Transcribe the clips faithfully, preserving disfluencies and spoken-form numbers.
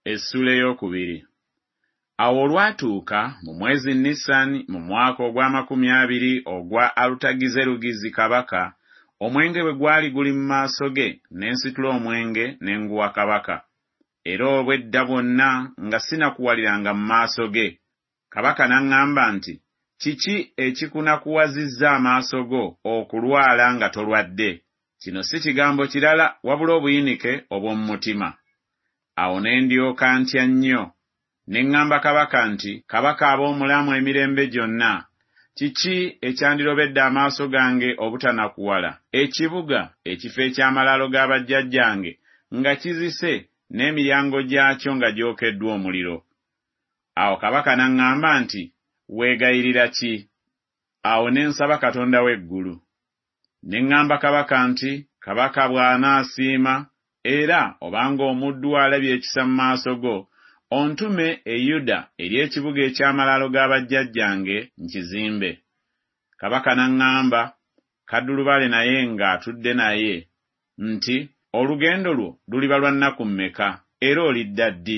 Essula ey'okubiri. Awo olwatuuka mu mwezi Nisani mu mwaka ogw'amakumi abiri ogwa Alutagizerugizi kabaka, omwenge bwe gwali guli mu maaso ge, ne nsitula omwenge ne nguwa kabaka. Era obwedda bwonna nga sinakuwaliranga mu maaso ge. Kabaka n'aŋŋamba nti, kiki ekikunakuwazizza amaaso go okulwala nga tolwadde? Kino si kigambo kirala wabula obuyinike obw'omu mutima. Awo ne ndyoka ntya nnyo, ne ŋŋamba kabaka nti, kabaka ab'omulamu emirembe gyonna, kiki ekyandirobedde amaaso gange obutanakuwala? Ekibuga ekifo eky'amalaalo g'abajjajjange nga kizise n'emiryango gyakyo nga gyokeddwa omuliro. Awo kabaka n'aŋŋamba nti, weegayirira ki? Awo ne nsaba Katonda w'eggulu. Ne ŋŋamba kabaka nti, kabaka bw'anaasiima era obanga omuddu alabye ekisa mu maaso go, ontume e Yuda eri ekibuga eky'amalaalo g'abajjajjange nkizimbe. Kabaka n'aŋŋamba kaddulubale naye ng'atudde naye nti, olugendo lwo luliba lwa nnaku mmeka era olidda ddi?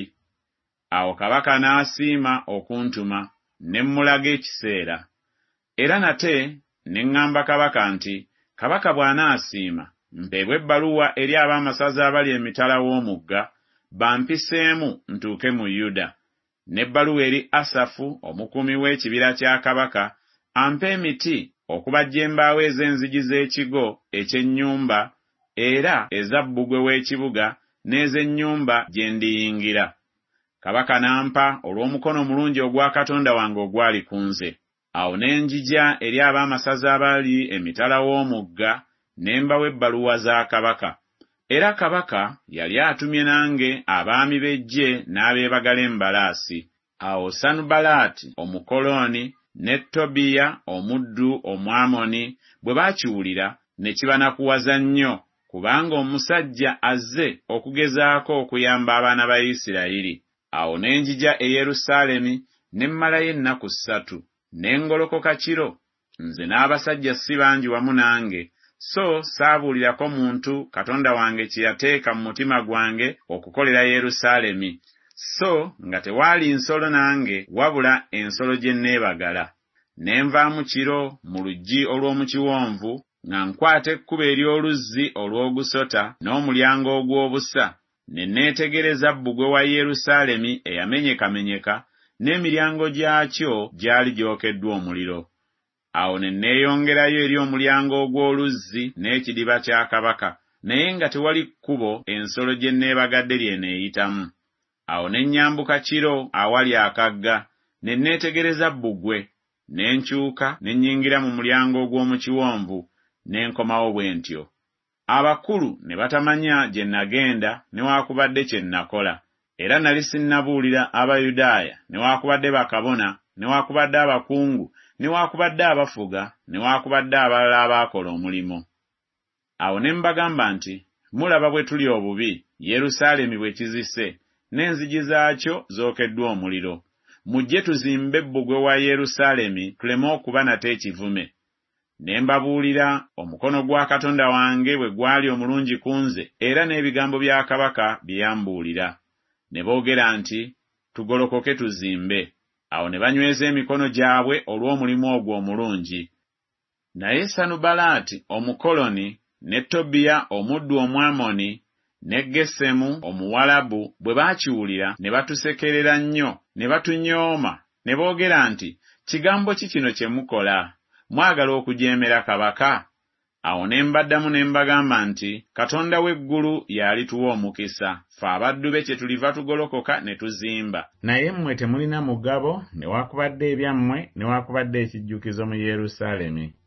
Awo kabaka n'asiima okuntuma ne mmulaga ekiseera. Era nate ne ŋŋamba kabaka nti, kabaka bw'anaasiima mpeebwe ebbaluwa eri ab'amasaza abali emitala w'omugga bampiseemu ntuuke mu Yuda, n'ebbaluwa eri Asafu omukuumi w'ekibira kya kabaka ampe emiti okubajja embaawo ez'enzigi z'ekigo eky'ennyumba era eza bbugwe w'ekibuga n'ez'ennyumba gye ndiyingira. Kabaka n'ampa olw'omukono omulungi ogwa Katonda wange ogwali ku nze. Awo ne njija eri ab'amasaza abali emitala w'omugga ne mbawa ebbaluwa za kabaka. Era kabaka yali atumye nange abaami b'eggye n'abeebagala embalaasi. Awo Sanubalaati Omukoloni ne Tobiya omuddu Omwamoni bwe baakiwulira ne kibanakuwaza nnyo, kubanga omusajja azze okugezaako okuyamba abaana ba Isirayiri. Awo ne njija e Yerusaalemi ne mmalayo ennaku ssatu, ne ngolokoka kiro, nze n'abasajja si bangi wamu nange, so saabuulirako muntu Katonda wange kye yateeka mu mutima gwange okukolera Yerusaalemi, so nga tewaali nsolo nange wabula ensolo gye neebagala. Ne nvaamu kiro mu luggi olw'omu kiwonvu nga nkwata ekkubo ery'oluzzi olw'ogusota n'omulyango ogw'obusa, ne neetegereza bbugwe wa Yerusaalemi eyamenyekamenyeka n'emiryango gyakyo gyali gyokeddwa omuliro. Awo ne neeyongerayo eri omulyango ogw'oluzzi n'ekidiba kya kabaka, naye nga tewali kkubo ensolo gye neebagadde lyeneeyitamu. Awo ne nnyambuka kiro awali akagga, ne neetegereza bbugwe, ne nkyuka ne nnyingira mu mulyango ogw'omu kiwonvu, ne nkomawo bwe ntyo. Abakulu ne batamanya gye nagenda newaakubadde kye nakola, era nali sinnabuulira Abayudaaya newaakubadde bakabona newaakubadde abakungu newaakubadde abafuga newaakubadde abalala abaakola omulimu. Awo ne mbagamba nti, mulaba bwe tuli obubi, Yerusaalemi bwe kizise, n'enzigi zaakyo zookeddwa omuliro. Mujje tuzimbe bbugwe wa Yerusaalemi tuleme okuba nate ekivume. Ne mbabuulira omukono gwa Katonda wange bwe gwali omulungi ku nze era n'ebigambo bya kabaka bye yambuulira. Ne boogera nti, tugolokoke tuzimbe. Awo ne banyweza emikono gyabwe olw'omulimu ogwo omulungi. Naye Sanubalaati Omukoloni ne Tobiya omuddu Omwamoni ne Gesemu Omuwalabu bwe baakiwulira ne batusekerera nnyo, ne batunyooma, ne boogera nti, kigambo ki kino kye mukola? Mwagala okujeemera kabaka? Awo ne mbaddamu ne mbagamba nti, Katonda w'eggulu y'alituwa omukisa, ffe abaddu be kye tuliva tugolokoka ne tuzimba. Naye mmwe temulina mugabo newaakubadde ebyammwe newaakubadde ekijjukizo mu Yerusaalemi.